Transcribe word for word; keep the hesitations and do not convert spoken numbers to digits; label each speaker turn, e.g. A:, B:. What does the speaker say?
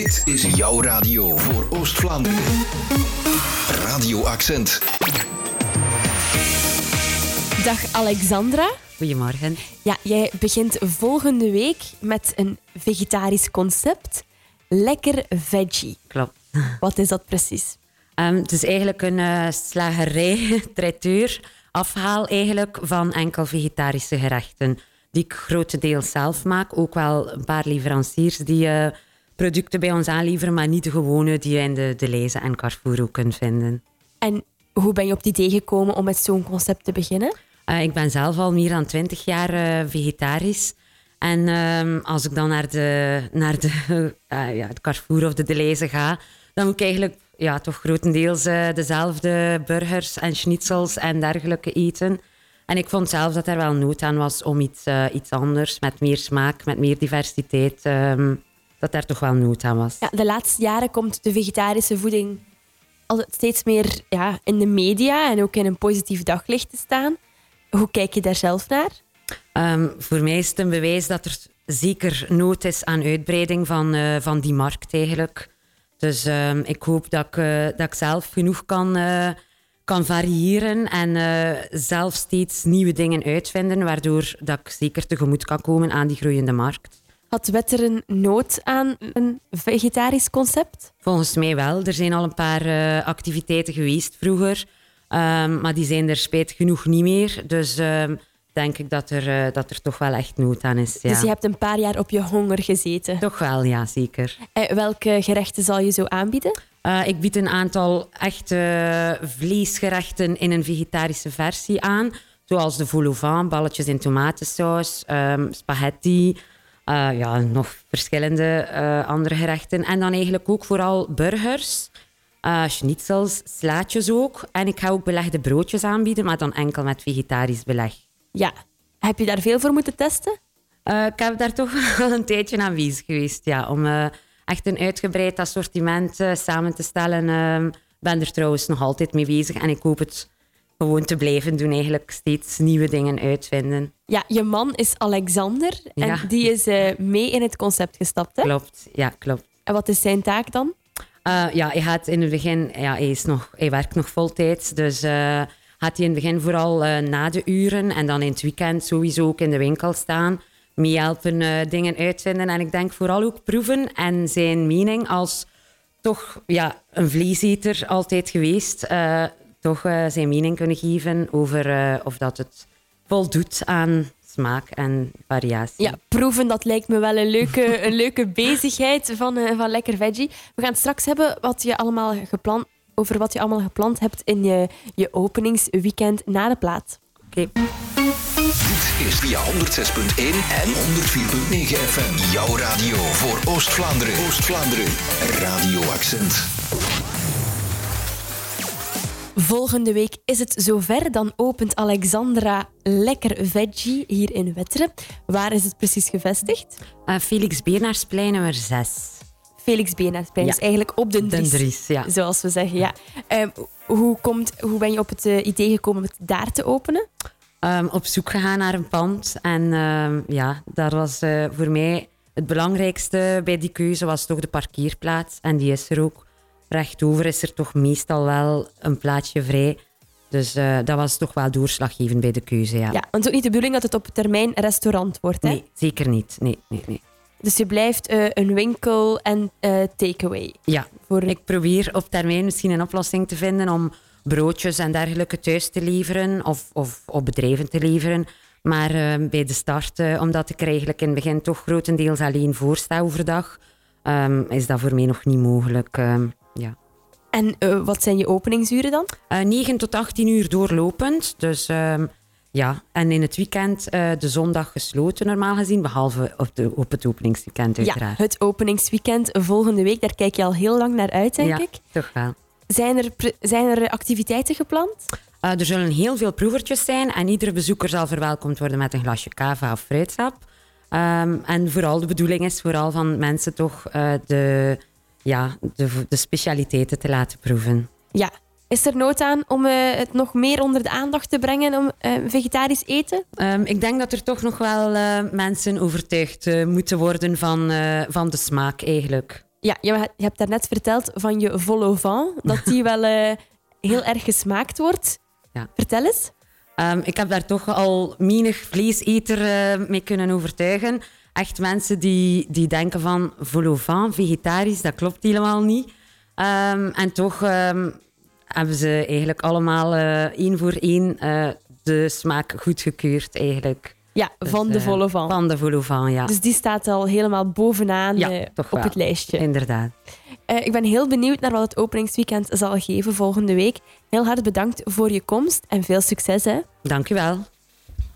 A: Dit is jouw radio voor Oost-Vlaanderen. Radio Accent.
B: Dag Alexandra.
C: Goedemorgen.
B: Ja, jij begint volgende week met een vegetarisch concept. Lekker veggie.
C: Klopt.
B: Wat is dat precies?
C: Um, het is eigenlijk een uh, slagerij, traiteur, afhaal eigenlijk van enkel vegetarische gerechten. Die ik grotendeels zelf maak. Ook wel een paar leveranciers die uh, producten bij ons aanleveren, maar niet de gewone die je in de, de Leize en Carrefour ook kunt vinden.
B: En hoe ben je op het idee gekomen om met zo'n concept te beginnen?
C: Uh, ik ben zelf al meer dan twintig jaar uh, vegetarisch. En um, als ik dan naar de, naar de, uh, ja, de Carrefour of de de Leize ga, dan moet ik eigenlijk ja, toch grotendeels uh, dezelfde burgers en schnitzels en dergelijke eten. En ik vond zelf dat er wel nood aan was om iets, uh, iets anders, met meer smaak, met meer diversiteit, um, dat er toch wel nood aan was.
B: Ja, de laatste jaren komt de vegetarische voeding altijd steeds meer ja, in de media en ook in een positief daglicht te staan. Hoe kijk je daar zelf naar?
C: Um, voor mij is het een bewijs dat er zeker nood is aan uitbreiding van, uh, van die markt eigenlijk. Dus um, ik hoop dat ik, uh, dat ik zelf genoeg kan, uh, kan variëren en uh, zelf steeds nieuwe dingen uitvinden, waardoor dat ik zeker tegemoet kan komen aan die groeiende markt.
B: Had Wetteren nood aan een vegetarisch concept?
C: Volgens mij wel. Er zijn al een paar uh, activiteiten geweest vroeger, um, maar die zijn er spijtig genoeg niet meer. Dus um, denk ik dat er, uh, dat er toch wel echt nood aan is. Ja.
B: Dus je hebt een paar jaar op je honger gezeten?
C: Toch wel, ja, zeker.
B: Uh, welke gerechten zal je zo aanbieden?
C: Uh, ik bied een aantal echte vleesgerechten in een vegetarische versie aan. Zoals de vol au vent, balletjes in tomatensaus, um, spaghetti... Uh, ja, nog verschillende uh, andere gerechten. En dan eigenlijk ook vooral burgers, uh, schnitzels, slaatjes ook. En ik ga ook belegde broodjes aanbieden, maar dan enkel met vegetarisch beleg.
B: Ja. Heb je daar veel voor moeten testen?
C: Uh, ik heb daar toch wel een tijdje aanwezig geweest, ja. Om uh, echt een uitgebreid assortiment uh, samen te stellen. Ik uh, ben er trouwens nog altijd mee bezig. En ik hoop het gewoon te blijven doen, eigenlijk steeds nieuwe dingen uitvinden.
B: Ja, je man is Alexander en
C: ja.
B: die is uh, mee in het concept gestapt, hè?
C: Klopt, ja, klopt.
B: En wat is zijn taak dan?
C: Uh, ja, hij gaat in het begin, ja, hij, is nog, hij werkt nog voltijds, dus uh, gaat hij in het begin vooral uh, na de uren en dan in het weekend sowieso ook in de winkel staan, meehelpen, uh, dingen uitvinden en ik denk vooral ook proeven en zijn mening als toch ja, een vleeseter altijd geweest, uh, toch uh, zijn mening kunnen geven over uh, of dat het voldoet aan smaak en variatie.
B: Ja, proeven, dat lijkt me wel een leuke, een leuke bezigheid van, uh, van Lekker Veggie. We gaan het straks hebben wat je allemaal gepland, over wat je allemaal gepland hebt in je, je openingsweekend na de plaat.
C: Oké. Okay.
A: Dit is via honderd zes punt één en honderd vier punt negen F M. Jouw radio voor Oost-Vlaanderen. Oost-Vlaanderen. Radio Accent.
B: Volgende week is het zover. Dan opent Alexandra Lekker Veggie hier in Wetteren. Waar is het precies gevestigd?
C: Uh, Felix Beenaersplein nummer zes.
B: Felix Beenaersplein, ja. Dus eigenlijk op de Dries.
C: De Dries, ja.
B: Zoals we zeggen, ja. Um, hoe, komt, hoe ben je op het uh, idee gekomen om het daar te openen?
C: Um, op zoek gegaan naar een pand. En um, ja, dat was uh, voor mij het belangrijkste bij die keuze was toch de parkeerplaats. En die is er ook. Rechtover is er toch meestal wel een plaatsje vrij. Dus uh, dat was toch wel doorslaggevend bij de keuze, ja.
B: Ja, want het is ook niet de bedoeling dat het op termijn restaurant wordt, hè?
C: Nee, zeker niet. Nee, nee, nee.
B: Dus je blijft uh, een winkel en uh, takeaway?
C: Ja, voor... ik probeer op termijn misschien een oplossing te vinden om broodjes en dergelijke thuis te leveren of, of op bedrijven te leveren. Maar uh, bij de start, uh, omdat ik er eigenlijk in het begin toch grotendeels alleen voor sta overdag, um, is dat voor mij nog niet mogelijk. Um, ja.
B: En uh, wat zijn je openingsuren dan?
C: Uh, negen tot achttien uur doorlopend. Dus um, ja, en in het weekend uh, de zondag gesloten normaal gezien, behalve op, de, op het openingsweekend uiteraard.
B: Ja, het openingsweekend volgende week, daar kijk je al heel lang naar uit, denk
C: ja,
B: ik.
C: Toch wel.
B: Zijn er, zijn er activiteiten gepland?
C: Uh, er zullen heel veel proevertjes zijn en iedere bezoeker zal verwelkomd worden met een glasje cava of fruitsap. Um, en vooral de bedoeling is vooral van mensen toch uh, de, ja, de, de specialiteiten te laten proeven.
B: Ja. Is er nood aan om uh, het nog meer onder de aandacht te brengen om uh, vegetarisch eten?
C: Um, ik denk dat er toch nog wel uh, mensen overtuigd uh, moeten worden van, uh, van de smaak eigenlijk.
B: Ja, je hebt daarnet verteld van je vol au vent, dat die wel uh, heel erg gesmaakt wordt.
C: Ja.
B: Vertel eens.
C: Um, ik heb daar toch al menig vleeseter uh, mee kunnen overtuigen. Echt mensen die, die denken van vol au vent, vegetarisch, dat klopt helemaal niet. Um, en toch um, hebben ze eigenlijk allemaal uh, één voor één uh, de smaak goedgekeurd eigenlijk.
B: Ja, dus, van de vol au vent.
C: Van de vol au vent, ja.
B: Dus die staat al helemaal bovenaan
C: ja,
B: uh,
C: toch
B: op
C: wel.
B: Het lijstje.
C: Inderdaad.
B: Uh, ik ben heel benieuwd naar wat het openingsweekend zal geven volgende week. Heel hard bedankt voor je komst en veel succes. Hè.
C: Dank u wel.